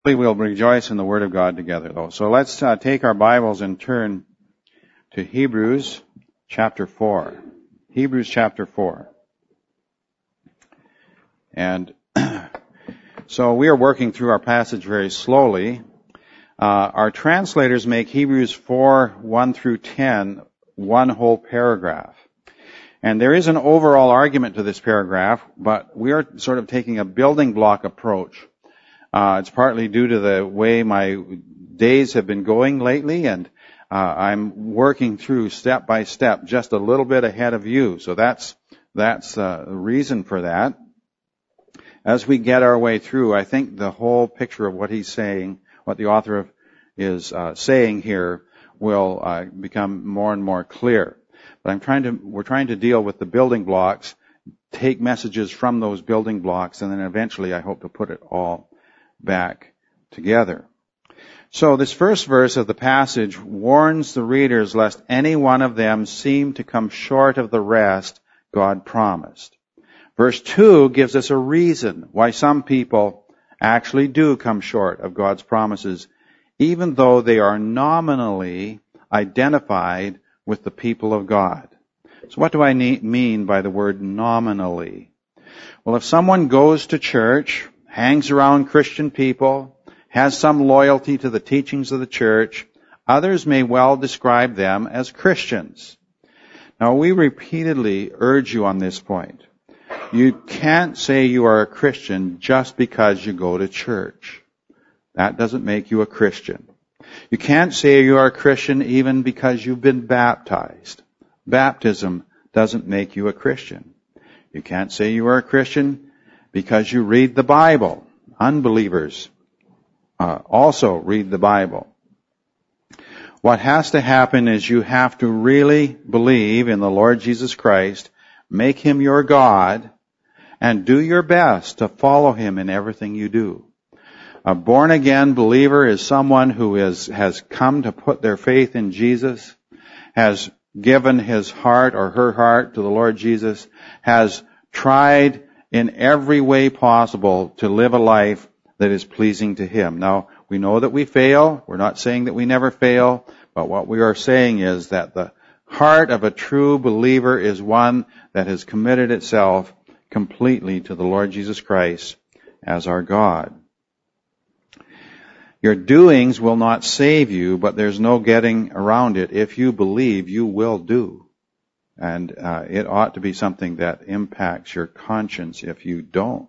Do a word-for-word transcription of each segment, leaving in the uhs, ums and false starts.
We will rejoice in the Word of God together, though. So let's uh, take our Bibles and turn to Hebrews chapter four. Hebrews chapter four. And so we are working through our passage very slowly. Uh, our translators make Hebrews four, one through ten, one whole paragraph. And there is an overall argument to this paragraph, but we are sort of taking a building block approach. Uh, it's partly due to the way my days have been going lately, and uh, I'm working through step by step, just a little bit ahead of you. So that's that's uh, the reason for that. As we get our way through, I think the whole picture of what he's saying, what the author of is uh, saying here, will uh, become more and more clear. But I'm trying to, we're trying to deal with the building blocks, take messages from those building blocks, and then eventually I hope to put it all back together. So this first verse of the passage warns the readers lest any one of them seem to come short of the rest God promised. Verse two gives us a reason why some people actually do come short of God's promises, even though they are nominally identified with the people of God. So what do I mean by the word nominally? Well, if someone goes to church, hangs around Christian people, has some loyalty to the teachings of the church, others may well describe them as Christians. Now, we repeatedly urge you on this point. You can't say you are a Christian just because you go to church. That doesn't make you a Christian. You can't say you are a Christian even because you've been baptized. Baptism doesn't make you a Christian. You can't say you are a Christian because you read the Bible. Unbelievers uh, also read the Bible. What has to happen is you have to really believe in the Lord Jesus Christ, make Him your God, and do your best to follow Him in everything you do. A born-again believer is someone who is, has come to put their faith in Jesus, has given his heart or her heart to the Lord Jesus, has tried in every way possible to live a life that is pleasing to Him. Now, we know that we fail. We're not saying that we never fail, but what we are saying is that the heart of a true believer is one that has committed itself completely to the Lord Jesus Christ as our God. Your doings will not save you, but there's no getting around it. If you believe, you will do. And uh, it ought to be something that impacts your conscience if you don't.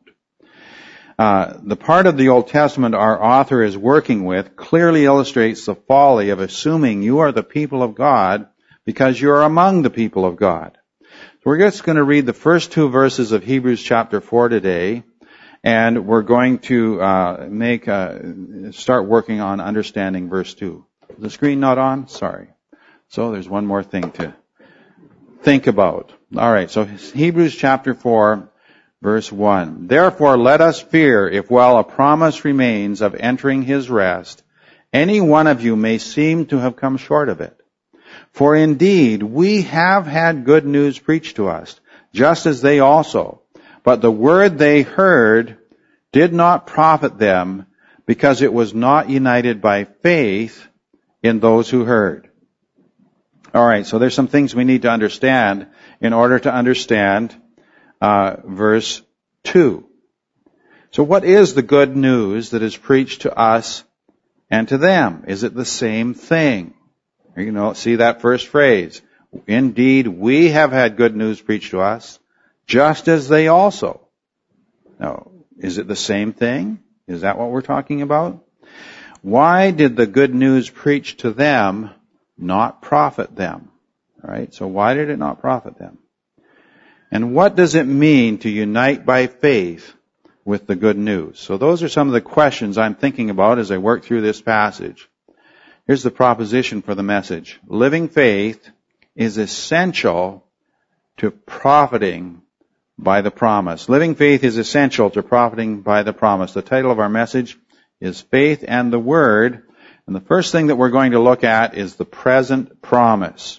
Uh, the part of the Old Testament our author is working with clearly illustrates the folly of assuming you are the people of God because you are among the people of God. So we're just going to read the first two verses of Hebrews chapter four today, and we're going to uh, make uh, start working on understanding verse two. Is the screen not on? Sorry. So there's one more thing to think about. All right, so Hebrews chapter four, verse one. Therefore let us fear, if while a promise remains of entering His rest, any one of you may seem to have come short of it. For indeed, we have had good news preached to us, just as they also. But the word they heard did not profit them, because it was not united by faith in those who heard. All right, so there's some things we need to understand in order to understand uh, verse two. So what is the good news that is preached to us and to them? Is it the same thing? You know, see that first phrase. Indeed, we have had good news preached to us, just as they also. Now, is it the same thing? Is that what we're talking about? Why did the good news preached to them not profit them? All right, so why did it not profit them? And what does it mean to unite by faith with the good news? So those are some of the questions I'm thinking about as I work through this passage. Here's the proposition for the message. Living faith is essential to profiting by the promise. Living faith is essential to profiting by the promise. The title of our message is Faith and the Word. And the first thing that we're going to look at is the present promise.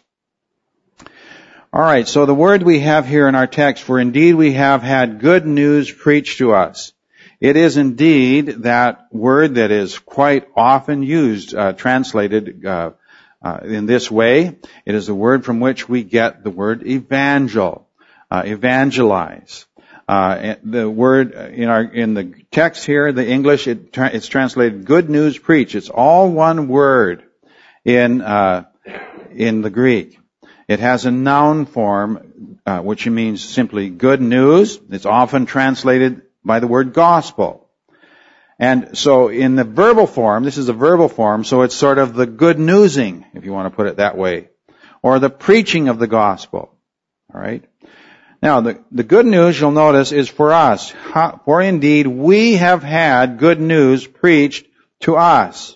All right, so the word we have here in our text, for indeed we have had good news preached to us. It is indeed that word that is quite often used, uh, translated uh, uh, in this way. It is the word from which we get the word evangel, uh, evangelize. Uh, the word in our in the text here, the English, it, it's translated good news preach. It's all one word in uh, in the Greek. It has a noun form, uh, which means simply good news. It's often translated by the word gospel. And so in the verbal form, this is a verbal form, so it's sort of the good newsing, if you want to put it that way, or the preaching of the gospel. All right? Now, the, the good news, you'll notice, is for us. How, for indeed, we have had good news preached to us.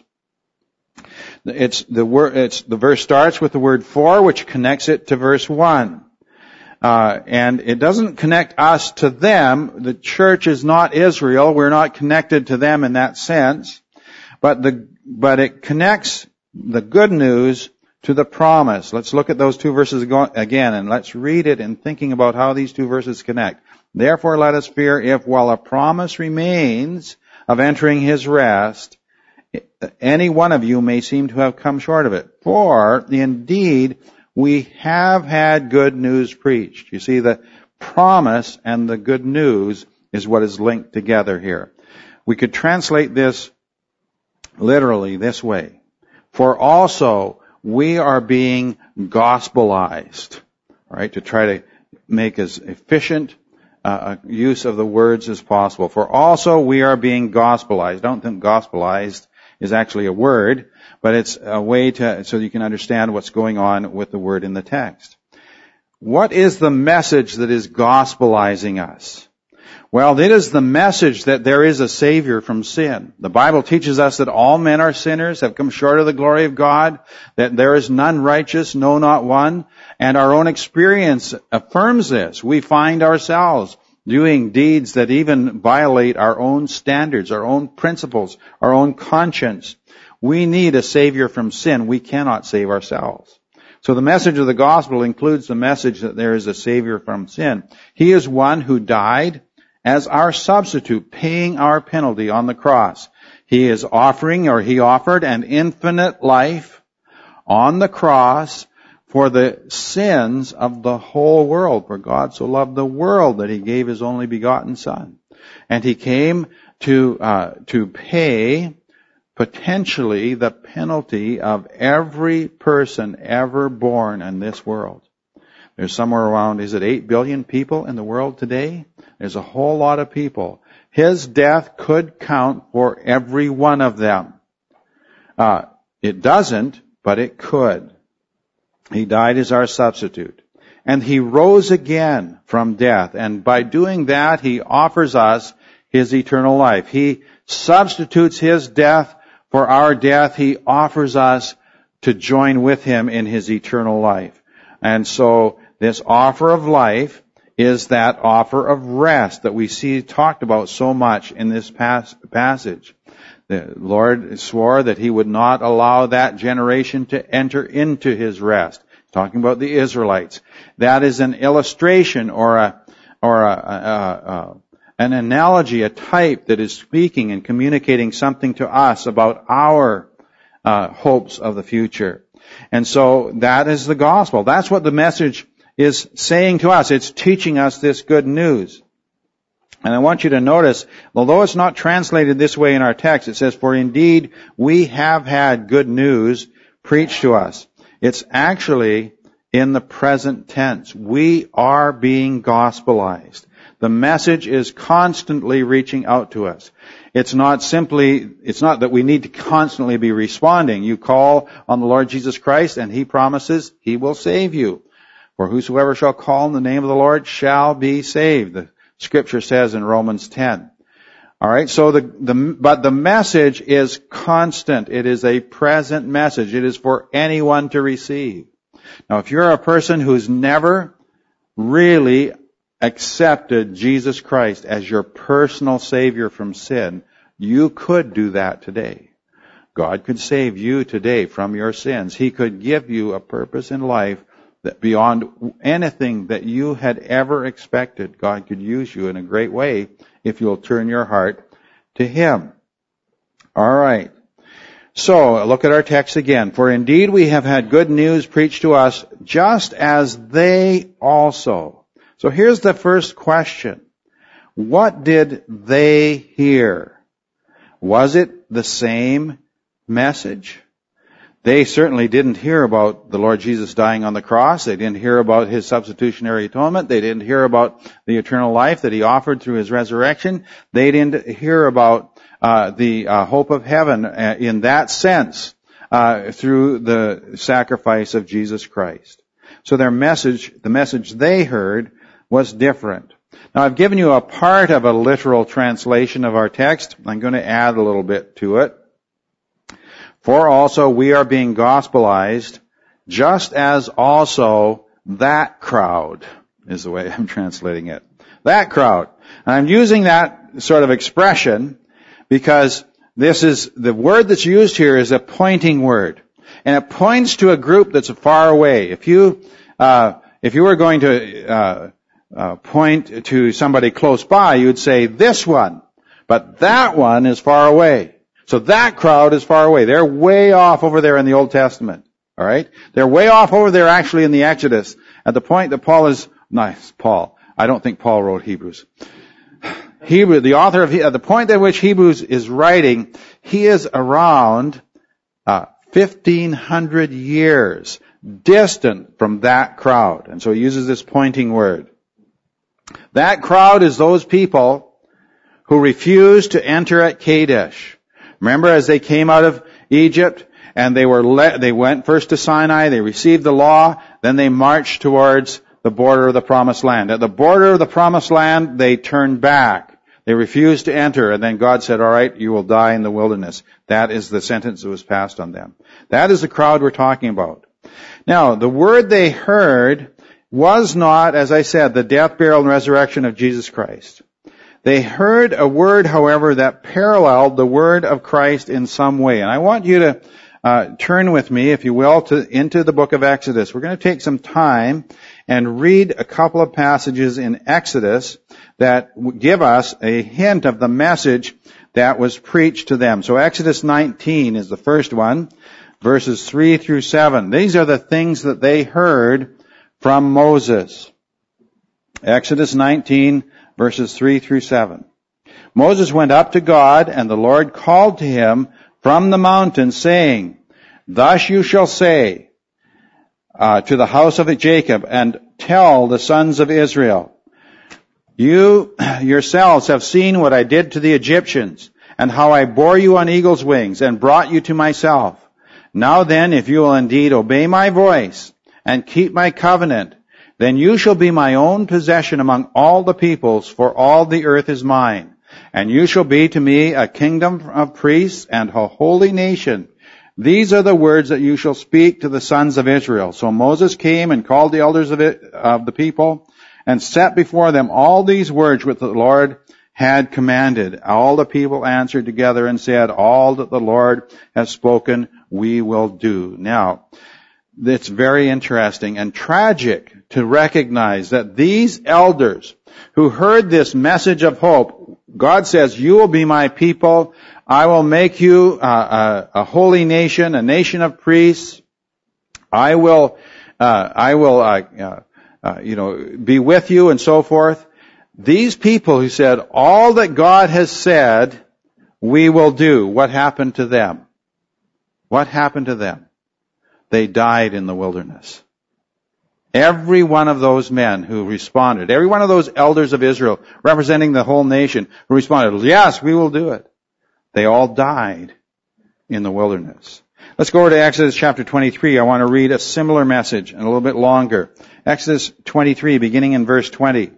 It's the word, it's, the verse starts with the word for, which connects it to verse one. Uh, and it doesn't connect us to them. The church is not Israel. We're not connected to them in that sense. But the, but it connects the good news to the promise. Let's look at those two verses again, and let's read it in thinking about how these two verses connect. Therefore let us fear if, while a promise remains of entering his rest, any one of you may seem to have come short of it. For indeed, we have had good news preached. You see, the promise and the good news is what is linked together here. We could translate this literally this way. For also, we are being gospelized, right? To try to make as efficient uh, use of the words as possible. For also, we are being gospelized. I don't think gospelized is actually a word, but it's a way to, so you can understand what's going on with the word in the text. What is the message that is gospelizing us? Well, it is the message that there is a Savior from sin. The Bible teaches us that all men are sinners, have come short of the glory of God, that there is none righteous, no, not one, and our own experience affirms this. We find ourselves doing deeds that even violate our own standards, our own principles, our own conscience. We need a Savior from sin. We cannot save ourselves. So the message of the gospel includes the message that there is a Savior from sin. He is one who died as our substitute, paying our penalty on the cross. He is offering, or he offered, an infinite life on the cross for the sins of the whole world. For God so loved the world that he gave his only begotten Son. And he came to uh, to pay potentially the penalty of every person ever born in this world. There's somewhere around, is it eight billion people in the world today? There's a whole lot of people. His death could count for every one of them. Uh, it doesn't, but it could. He died as our substitute. And he rose again from death. And by doing that, he offers us his eternal life. He substitutes his death for our death. He offers us to join with him in his eternal life. And so this offer of life is that offer of rest that we see talked about so much in this pas- passage. The Lord swore that he would not allow that generation to enter into his rest. Talking about the Israelites. That is an illustration or a, or a, a, a, an analogy, a type that is speaking and communicating something to us about our uh, hopes of the future. And so that is the gospel. That's what the message is saying to us. It's teaching us this good news. And I want you to notice, although it's not translated this way in our text, it says, for indeed we have had good news preached to us. It's actually in the present tense. We are being gospelized. The message is constantly reaching out to us. It's not simply, it's not that we need to constantly be responding. You call on the Lord Jesus Christ and he promises he will save you. For whosoever shall call on the name of the Lord shall be saved. The scripture says in Romans ten. All right, so the, the, but the message is constant. It is a present message. It is for anyone to receive. Now, if you're a person who's never really accepted Jesus Christ as your personal Savior from sin, you could do that today. God could save you today from your sins. He could give you a purpose in life that beyond anything that you had ever expected. God could use you in a great way if you'll turn your heart to him. All right. So, look at our text again. For indeed we have had good news preached to us, just as they also. So here's the first question. What did they hear? Was it the same message? They certainly didn't hear about the Lord Jesus dying on the cross. They didn't hear about his substitutionary atonement. They didn't hear about the eternal life that he offered through his resurrection. They didn't hear about uh, the uh, hope of heaven uh, in that sense uh, through the sacrifice of Jesus Christ. So their message, the message they heard, was different. Now, I've given you a part of a literal translation of our text. I'm going to add a little bit to it. For also we are being gospelized, just as also that crowd, is the way I'm translating it. That crowd. And I'm using that sort of expression because this is, the word that's used here is a pointing word. And it points to a group that's far away. If you, uh, if you were going to, uh, uh, point to somebody close by, you'd say this one. But that one is far away. So that crowd is far away. They're way off over there in the Old Testament. All right? They're way off over there actually in the Exodus at the point that Paul is, nice, Paul. I don't think Paul wrote Hebrews. Hebrew, the author of, at the point at which Hebrews is writing, he is around, uh, fifteen hundred years distant from that crowd. And so he uses this pointing word. That crowd is those people who refused to enter at Kadesh. Remember, as they came out of Egypt and they were let, they went first to Sinai, they received the law, then they marched towards the border of the promised land. At the border of the promised land, they turned back. They refused to enter, and then God said, all right, you will die in the wilderness. That is the sentence that was passed on them. That is the crowd we're talking about. Now, the word they heard was not, as I said, the death, burial, and resurrection of Jesus Christ. They heard a word, however, that paralleled the word of Christ in some way. And I want you to uh, turn with me, if you will, to into the book of Exodus. We're going to take some time and read a couple of passages in Exodus that give us a hint of the message that was preached to them. So Exodus nineteen is the first one, verses three through seven. These are the things that they heard from Moses. Exodus nineteen, verses three through seven. Moses went up to God, and the Lord called to him from the mountain, saying, Thus you shall say uh, to the house of Jacob, and tell the sons of Israel, You yourselves have seen what I did to the Egyptians, and how I bore you on eagle's wings, and brought you to myself. Now then, if you will indeed obey my voice, and keep my covenant, then you shall be my own possession among all the peoples, for all the earth is mine. And you shall be to me a kingdom of priests and a holy nation. These are the words that you shall speak to the sons of Israel. So Moses came and called the elders of, it, of the people, and set before them all these words which the Lord had commanded. All the people answered together and said, All that the Lord has spoken, we will do. Now, it's very interesting and tragic to recognize that these elders who heard this message of hope, God says, you will be my people. I will make you uh, a, a holy nation, a nation of priests. I will, uh, I will, uh, uh, uh, you know, be with you and so forth. These people who said, all that God has said, we will do. What happened to them? What happened to them? They died in the wilderness. Every one of those men who responded, every one of those elders of Israel, representing the whole nation, who responded, yes, we will do it. They all died in the wilderness. Let's go over to Exodus chapter twenty-three. I want to read a similar message and a little bit longer. Exodus twenty-three, beginning in verse twenty.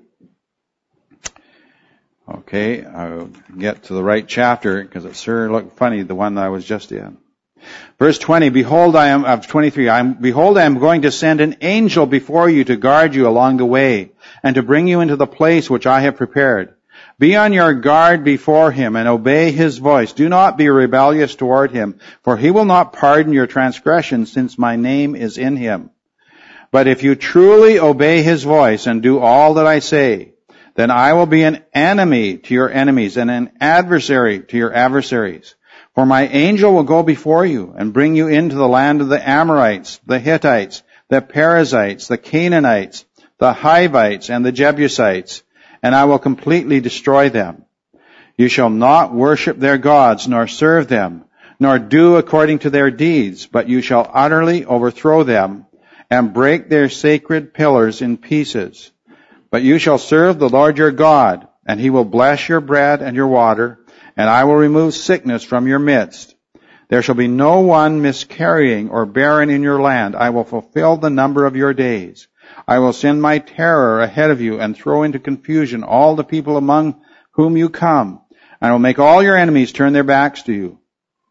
Okay, I'll get to the right chapter because it sure looked funny, the one that I was just in. Verse twenty, behold, I am, of twenty-three, I am, behold, I am going to send an angel before you to guard you along the way, and to bring you into the place which I have prepared. Be on your guard before him, and obey his voice. Do not be rebellious toward him, for he will not pardon your transgressions, since my name is in him. But if you truly obey his voice, and do all that I say, then I will be an enemy to your enemies and an adversary to your adversaries. For my angel will go before you and bring you into the land of the Amorites, the Hittites, the Perizzites, the Canaanites, the Hivites, and the Jebusites, and I will completely destroy them. You shall not worship their gods, nor serve them, nor do according to their deeds, but you shall utterly overthrow them and break their sacred pillars in pieces. But you shall serve the Lord your God, and he will bless your bread and your water, and I will remove sickness from your midst. There shall be no one miscarrying or barren in your land. I will fulfill the number of your days. I will send my terror ahead of you and throw into confusion all the people among whom you come. I will make all your enemies turn their backs to you.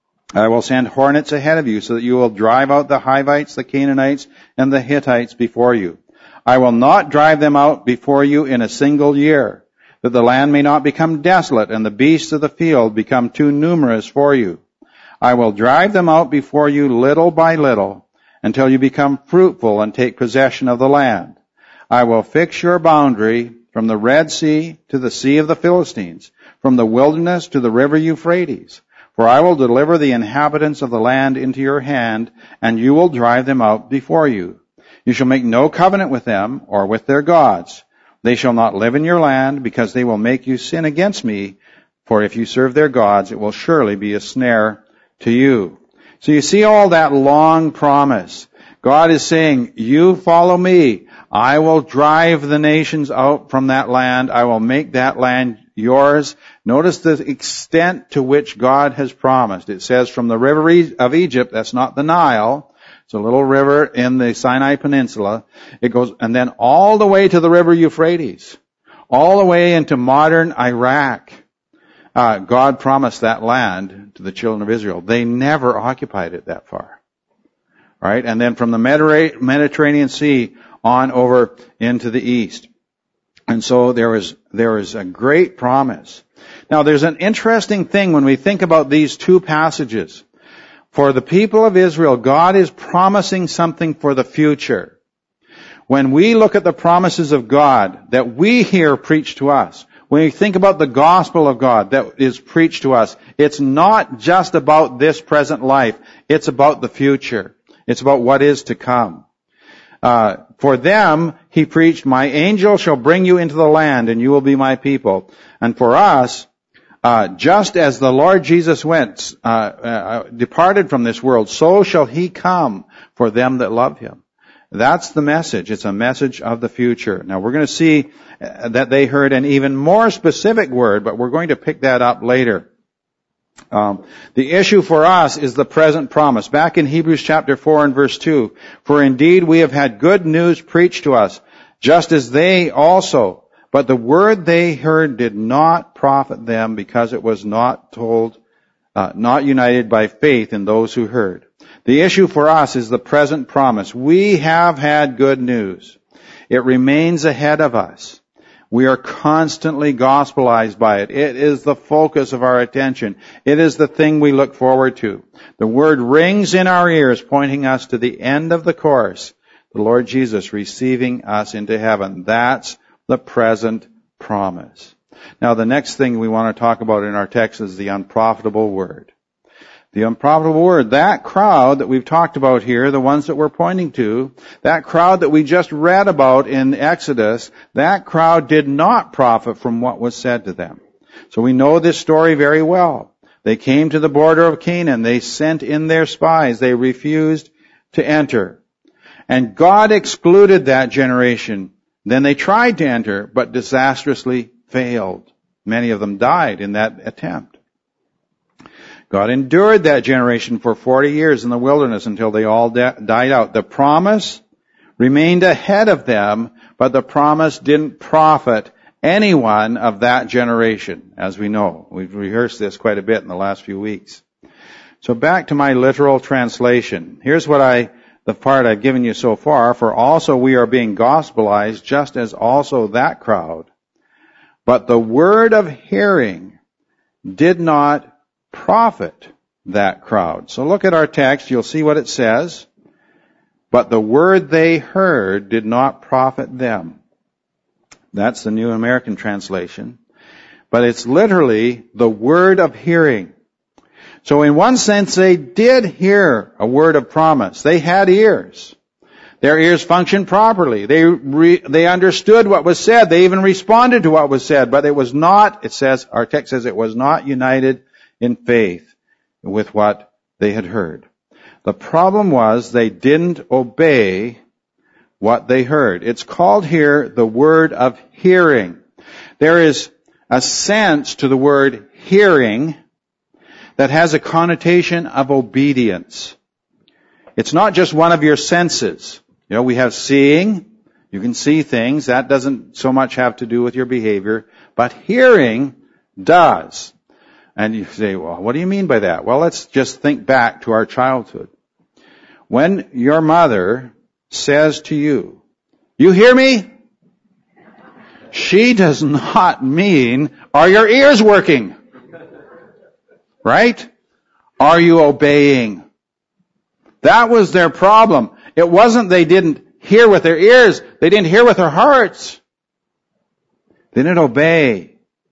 I will send hornets ahead of you so that you will drive out the Hivites, the Canaanites, and the Hittites before you. I will not drive them out before you in a single year, that the land may not become desolate and the beasts of the field become too numerous for you. I will drive them out before you little by little until you become fruitful and take possession of the land. I will fix your boundary from the Red Sea to the Sea of the Philistines, from the wilderness to the river Euphrates. For I will deliver the inhabitants of the land into your hand, and you will drive them out before you. You shall make no covenant with them or with their gods. They shall not live in your land, because they will make you sin against me. For if you serve their gods, it will surely be a snare to you. So you see all that long promise. God is saying, you follow me. I will drive the nations out from that land. I will make that land yours. Notice the extent to which God has promised. It says from the river of Egypt, that's not the Nile. It's a little river in the Sinai Peninsula. It goes, and then all the way to the river Euphrates. All the way into modern Iraq. Uh, God promised that land to the children of Israel. They never occupied it that far. Right? And then from the Mediterranean Sea on over into the east. And so there is, there is a great promise. Now there's an interesting thing when we think about these two passages. For the people of Israel, God is promising something for the future. When we look at the promises of God that we hear preached to us, when we think about the gospel of God that is preached to us, it's not just about this present life. It's about the future. It's about what is to come. Uh, for them, he preached, my angel shall bring you into the land and you will be my people. And for us, uh, just as the Lord Jesus went, uh, uh, departed from this world, so shall he come for them that love him. That's the message. It's a message of the future. Now we're going to see that they heard an even more specific word, but we're going to pick that up later. Um, the issue for us is the present promise. Back in Hebrews chapter four and verse two, for indeed we have had good news preached to us, just as they also, but the word they heard did not profit them because it was not told, uh, not united by faith in those who heard. The issue for us is the present promise. We have had good news. It remains ahead of us. We are constantly gospelized by it. It is the focus of our attention. It is the thing we look forward to. The word rings in our ears, pointing us to the end of the course. The Lord Jesus receiving us into heaven. That's the present promise. Now, the next thing we want to talk about in our text is the unprofitable word. The unprofitable word, that crowd that we've talked about here, the ones that we're pointing to, that crowd that we just read about in Exodus, that crowd did not profit from what was said to them. So we know this story very well. They came to the border of Canaan. They sent in their spies. They refused to enter. And God excluded that generation. Then they tried to enter, but disastrously failed. Many of them died in that attempt. God endured that generation for forty years in the wilderness until they all de- died out. The promise remained ahead of them, but the promise didn't profit anyone of that generation, as we know. We've rehearsed this quite a bit in the last few weeks. So back to my literal translation. Here's what I, the part I've given you so far. For also we are being gospelized, just as also that crowd. But the word of hearing did not profit that crowd. So look at our text. You'll see what it says. But the word they heard did not profit them. That's the New American Translation. But it's literally the word of hearing. So in one sense, they did hear a word of promise. They had ears. Their ears functioned properly. They re, they understood what was said. They even responded to what was said. But it was not, it says, our text says it was not united in faith with what they had heard. The problem was they didn't obey what they heard. It's called here the word of hearing. There is a sense to the word hearing that has a connotation of obedience. It's not just one of your senses. You know, we have seeing. You can see things. That doesn't so much have to do with your behavior. But hearing does. And you say, well, what do you mean by that? Well, let's just think back to our childhood. When your mother says to you, you hear me? She does not mean, are your ears working? Right? Are you obeying? That was their problem. It wasn't they didn't hear with their ears. They didn't hear with their hearts. They didn't obey.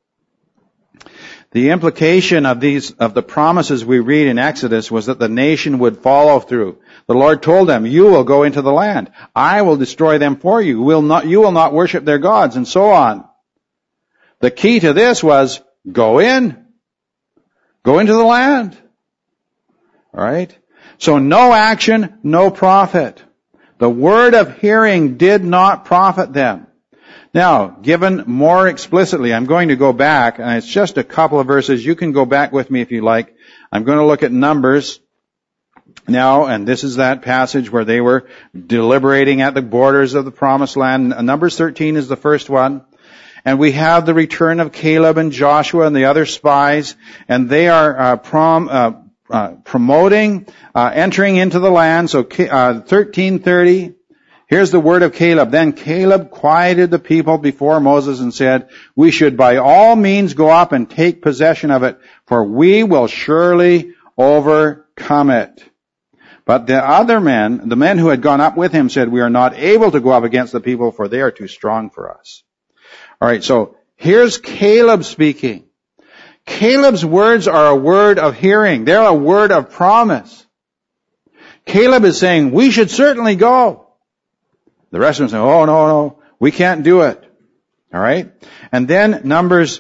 The implication of these, of the promises we read in Exodus was that the nation would follow through. The Lord told them, you will go into the land. I will destroy them for you. Will not, you will not worship their gods, and so on. The key to this was, go in. Go into the land. Alright? So no action, no profit. The word of hearing did not profit them. Now, given more explicitly, I'm going to go back, and it's just a couple of verses. You can go back with me if you like. I'm going to look at Numbers now, and this is that passage where they were deliberating at the borders of the promised land. Numbers thirteen is the first one. And we have the return of Caleb and Joshua and the other spies, and they are uh, prom, uh, uh, promoting, uh, entering into the land. So uh, thirteen thirty, here's the word of Caleb. Then Caleb quieted the people before Moses and said, we should by all means go up and take possession of it, for we will surely overcome it. But the other men, the men who had gone up with him, said, we are not able to go up against the people, for they are too strong for us. All right, so here's Caleb speaking. Caleb's words are a word of hearing. They're a word of promise. Caleb is saying, we should certainly go. The rest of them say, oh, no, no, we can't do it. All right? And then Numbers,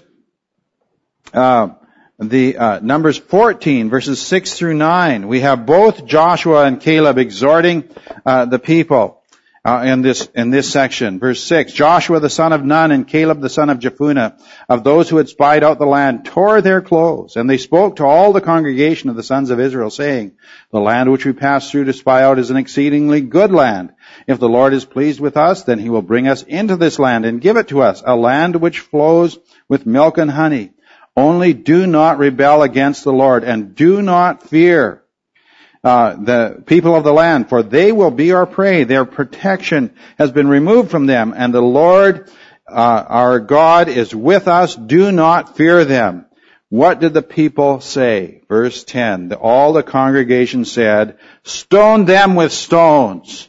uh, the, uh, Numbers fourteen, verses six through nine, we have both Joshua and Caleb exhorting, uh, the people. Uh, in this, in this section. Verse six, Joshua the son of Nun and Caleb the son of Jephunneh, of those who had spied out the land, tore their clothes, and they spoke to all the congregation of the sons of Israel, saying, the land which we passed through to spy out is an exceedingly good land. If the Lord is pleased with us, then he will bring us into this land and give it to us, a land which flows with milk and honey. Only do not rebel against the Lord, and do not fear Uh, the people of the land, for they will be our prey. Their protection has been removed from them, and the Lord, uh, our God, is with us. Do not fear them. What did the people say? Verse ten, all the congregation said, stone them with stones.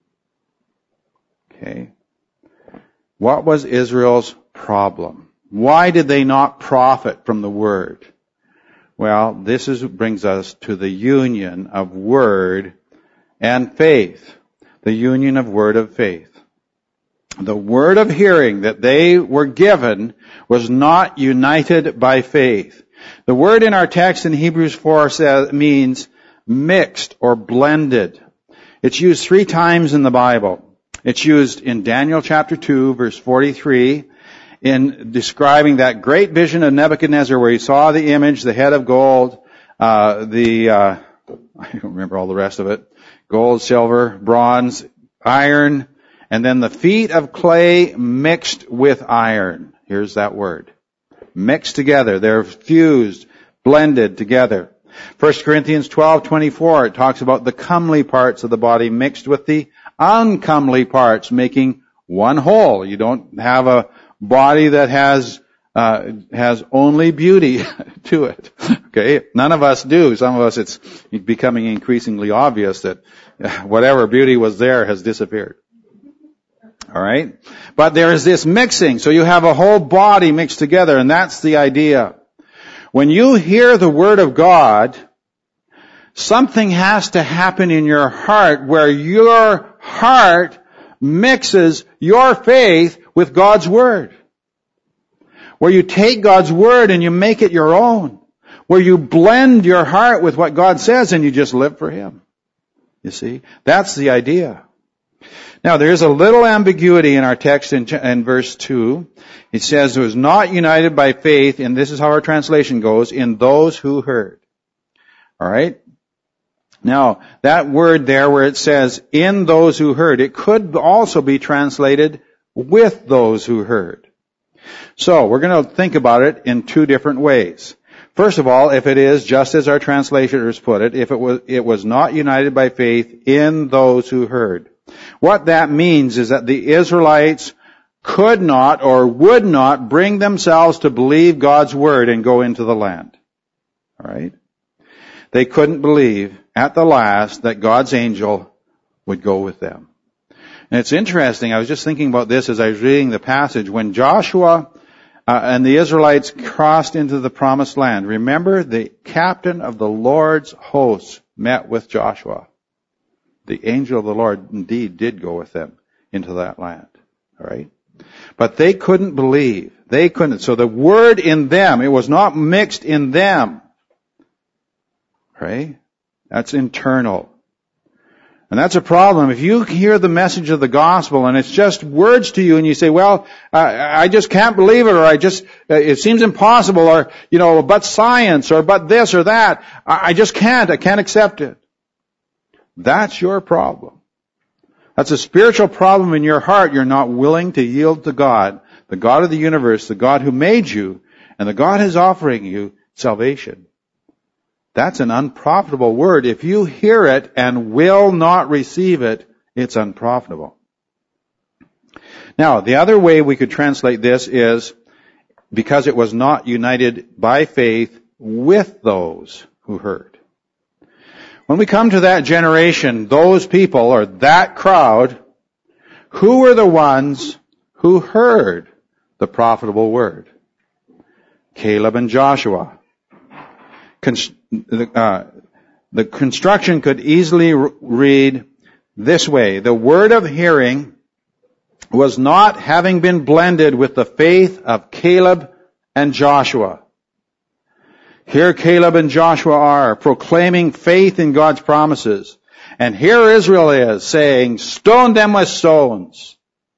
Okay. What was Israel's problem? Why did they not profit from the word? Well, this is, brings us to the union of word and faith. The union of word of faith. The word of hearing that they were given was not united by faith. The word in our text in Hebrews four says, means mixed or blended. It's used three times in the Bible. It's used in Daniel chapter two, verse forty-three, in describing that great vision of Nebuchadnezzar where he saw the image, the head of gold, uh, the, uh, I don't remember all the rest of it, gold, silver, bronze, iron, and then the feet of clay mixed with iron. Here's that word. Mixed together. They're fused, blended together. First Corinthians twelve twenty-four, it talks about the comely parts of the body mixed with the uncomely parts, making one whole. You don't have a body that has uh has only beauty to it. Okay? None of us do. Some of us, it's becoming increasingly obvious that whatever beauty was there has disappeared. All right? But there is this mixing. So you have a whole body mixed together, and that's the idea. When you hear the Word of God, something has to happen in your heart where your heart mixes your faith with God's Word. Where you take God's Word and you make it your own. Where you blend your heart with what God says and you just live for Him. You see? That's the idea. Now, there is a little ambiguity in our text in, in verse two. It says, it was not united by faith, and this is how our translation goes, in those who heard. All right? Now, that word there where it says, in those who heard, it could also be translated with those who heard. So, we're going to think about it in two different ways. First of all, if it is, just as our translators put it, if it was, it was not united by faith in those who heard. What that means is that the Israelites could not or would not bring themselves to believe God's Word and go into the land. All right? They couldn't believe at the last that God's angel would go with them. And it's interesting, I was just thinking about this as I was reading the passage. When Joshua uh, and the Israelites crossed into the promised land, remember the captain of the Lord's hosts met with Joshua. The angel of the Lord indeed did go with them into that land. All right? But they couldn't believe. They couldn't. So the Word in them, it was not mixed in them. Right? That's internal. And that's a problem. If you hear the message of the gospel and it's just words to you and you say, well, uh, I just can't believe it, or I just, uh, it seems impossible, or, you know, but science, or but this or that, I, I just can't, I can't accept it. That's your problem. That's a spiritual problem in your heart. You're not willing to yield to God, the God of the universe, the God who made you, and the God who's offering you salvation. That's an unprofitable word. If you hear it and will not receive it, it's unprofitable. Now, the other way we could translate this is because it was not united by faith with those who heard. When we come to that generation, those people, or that crowd, who were the ones who heard the profitable word? Caleb and Joshua. Const- uh, the construction could easily r- read this way. The word of hearing was not having been blended with the faith of Caleb and Joshua. Here Caleb and Joshua are proclaiming faith in God's promises. And here Israel is saying, stone them with stones.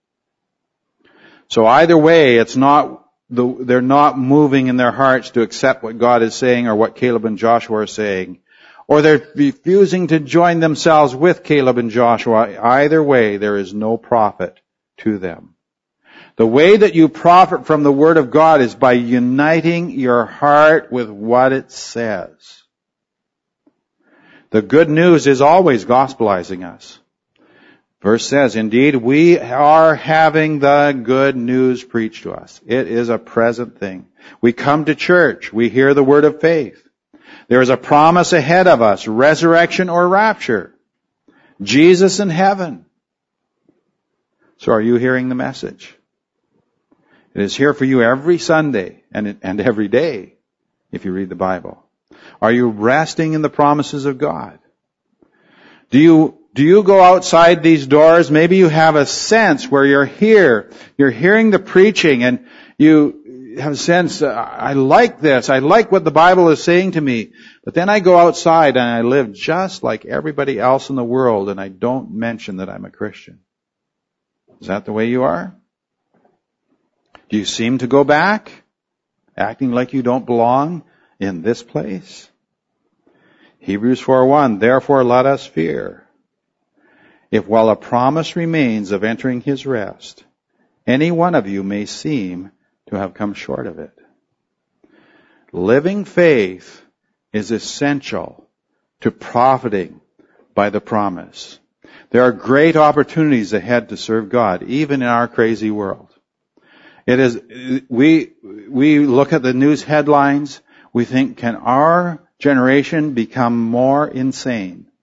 So either way, it's not The, they're not moving in their hearts to accept what God is saying or what Caleb and Joshua are saying. Or they're refusing to join themselves with Caleb and Joshua. Either way, there is no profit to them. The way that you profit from the Word of God is by uniting your heart with what it says. The good news is always gospelizing us. Verse says, indeed, we are having the good news preached to us. It is a present thing. We come to church. We hear the word of faith. There is a promise ahead of us, resurrection or rapture. Jesus in heaven. So are you hearing the message? It is here for you every Sunday and, and every day if you read the Bible. Are you resting in the promises of God? Do you Do you go outside these doors? Maybe you have a sense where you're here, you're hearing the preaching, and you have a sense, uh, I like this, I like what the Bible is saying to me, but then I go outside and I live just like everybody else in the world, and I don't mention that I'm a Christian. Is that the way you are? Do you seem to go back, acting like you don't belong in this place? Hebrews four one, therefore let us fear. If while a promise remains of entering his rest, any one of you may seem to have come short of it. Living faith is essential to profiting by the promise. There are great opportunities ahead to serve God, even in our crazy world. It is, we, we look at the news headlines, we think, can our generation become more insane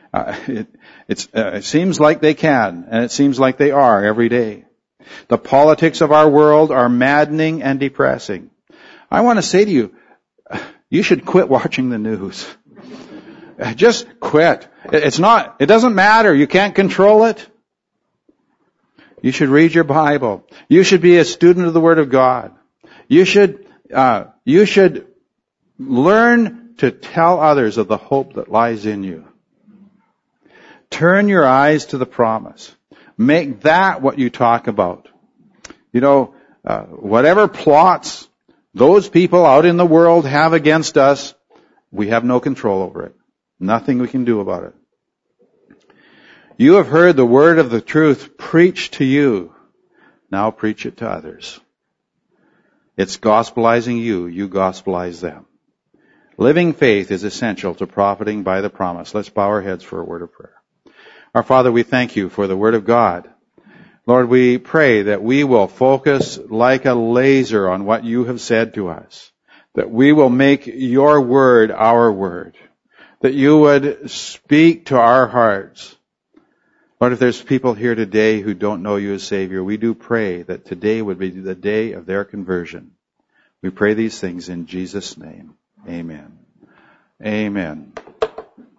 Uh, it, it's, uh, it seems like they can, and it seems like they are every day. The politics of our world are maddening and depressing. I want to say to you, you should quit watching the news. Just quit. It's not, it doesn't matter. You can't control it. You should read your Bible. You should be a student of the Word of God. You should, uh, you should learn to tell others of the hope that lies in you. Turn your eyes to the promise. Make that what you talk about. You know, uh, whatever plots those people out in the world have against us, we have no control over it. Nothing we can do about it. You have heard the word of the truth preached to you. Now preach it to others. It's gospelizing you. You gospelize them. Living faith is essential to profiting by the promise. Let's bow our heads for a word of prayer. Our Father, we thank you for the word of God. Lord, we pray that we will focus like a laser on what you have said to us. That we will make your word our word. That you would speak to our hearts. Lord, if there's people here today who don't know you as Savior, we do pray that today would be the day of their conversion. We pray these things in Jesus' name. Amen. Amen.